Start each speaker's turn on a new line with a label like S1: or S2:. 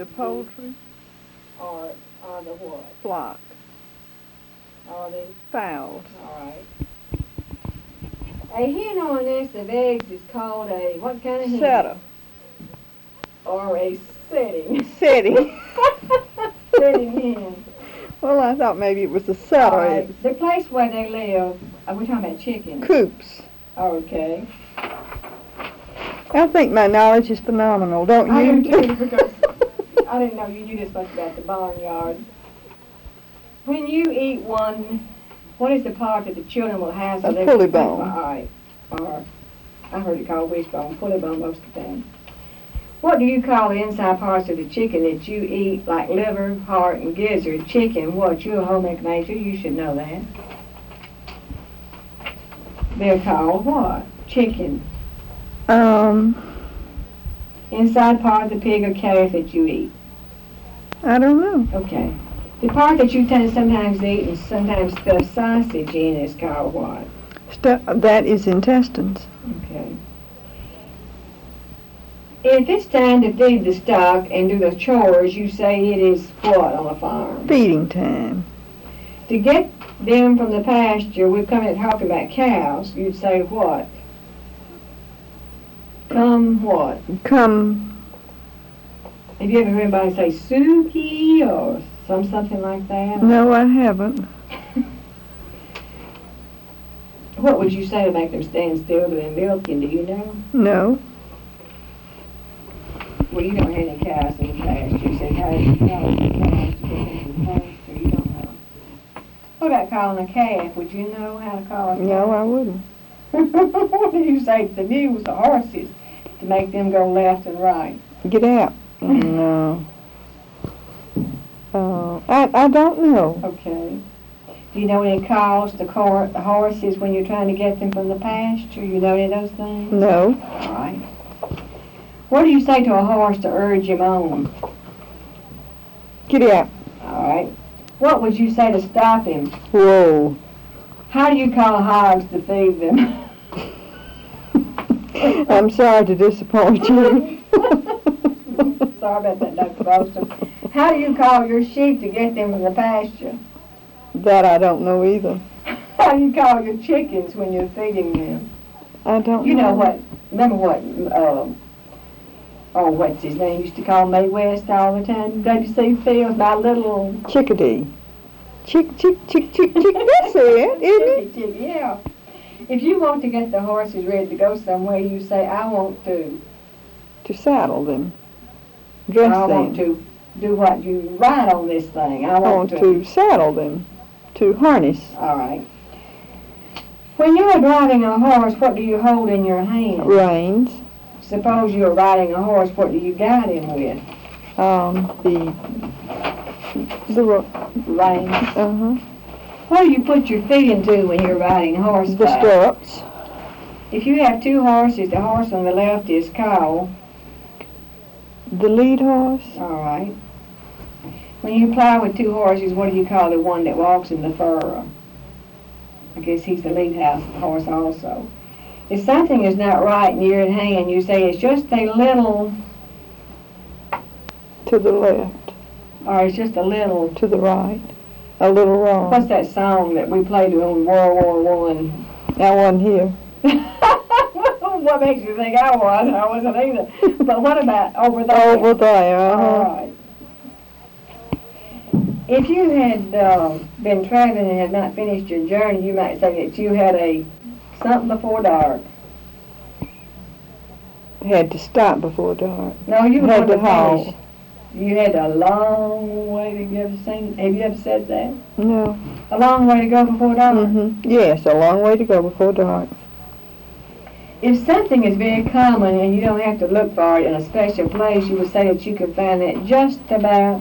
S1: the poultry
S2: or the what?
S1: flock.
S2: Or the
S1: Fowls.
S2: all right. A hen or a nest of eggs is called a what kind of hen?
S1: Setter.
S2: Or a setting.
S1: Setting.
S2: Setting hen.
S1: Well, I thought maybe it was a
S2: All
S1: setter.
S2: right. The place where they live, we're talking about chickens.
S1: Coops.
S2: Okay.
S1: I think my knowledge is phenomenal, don't you?
S2: I do too, because I didn't know you knew this much about the barnyard. When you eat one, what is the part that the children will have?
S1: A pulley bone.
S2: All right. Or I heard it called wishbone, pulley bone most of the time. What do you call the inside parts of the chicken that you eat, like liver, heart, and gizzard? Chicken, what? You're a home ec major, you should know that. They're called what? Chicken. Inside part of the pig or calf that you eat.
S1: I don't know.
S2: Okay. The part that you sometimes eat and sometimes stuff sausage in is called what?
S1: That is intestines.
S2: Okay. If it's time to feed the stock and do the chores, you say it is what on a farm?
S1: Feeding time.
S2: To get them from the pasture, we've come in talking about cows, you'd say what? Come what?
S1: Come.
S2: Have you ever heard anybody say Suki or something like that?
S1: No, I haven't.
S2: What would you say to make them stand still to their milking, do you know?
S1: No.
S2: Well, you don't have any cows in the pasture. You said, how do you call the cows to get them to the pasture? You don't know. What about calling a calf? Would you know how to call a calf?
S1: No, I wouldn't.
S2: What do you say to the mules or horses to make them go left and right?
S1: Get out. No. I don't know.
S2: Okay. Do you know any calls to the horses when you're trying to get them from the pasture? You know any of those things?
S1: No.
S2: All right. What do you say to a horse to urge him on?
S1: Get out.
S2: All right. What would you say to stop him?
S1: Whoa.
S2: How do you call hogs to feed them?
S1: I'm sorry to disappoint you.
S2: Sorry about that, Dr. Boston. How do you call your sheep to get them from the pasture?
S1: That I don't know either.
S2: How do you call your chickens when you're feeding them?
S1: I don't know.
S2: You know what? Remember what? What's his name? Used to call Mae West all the time. W.C. Fields, my little
S1: chickadee. Chick. That's it, isn't it?
S2: Yeah. If you want to get the horses ready to go somewhere, you say, I want to.
S1: To saddle them. Dress
S2: I
S1: them.
S2: want to do what? You ride on this thing. I want
S1: to saddle them. To harness.
S2: All right. When you are driving a horse, what do you hold in your hand?
S1: Reins.
S2: Suppose you are riding a horse, what do you guide him with?
S1: The
S2: reins.
S1: Uh-huh.
S2: What do you put your feet into when you're riding horseback?
S1: The stirrups.
S2: If you have two horses, the horse on the left is called?
S1: The lead horse.
S2: All right. When you plow with two horses, what do you call the one that walks in the furrow? I guess he's the lead horse also. If something is not right near at hand, you say it's just a little...
S1: To the left.
S2: Or it's just a little...
S1: To the right. A little wrong.
S2: What's that song that we played on World War I?
S1: That one here.
S2: What makes you think I was? I wasn't either. But what about over there?
S1: Over there, uh-huh.
S2: All right. If you had been traveling and had not finished your journey, you might say that you had something before dark.
S1: Had to stop before dark.
S2: No, you
S1: had to
S2: finish.
S1: halt.
S2: You had a long way to go. Have you ever said that?
S1: No.
S2: A long way to go before dark?
S1: Mm-hmm. Yes, a long way to go before dark.
S2: If something is very common and you don't have to look for it in a special place, you would say that you can find it just about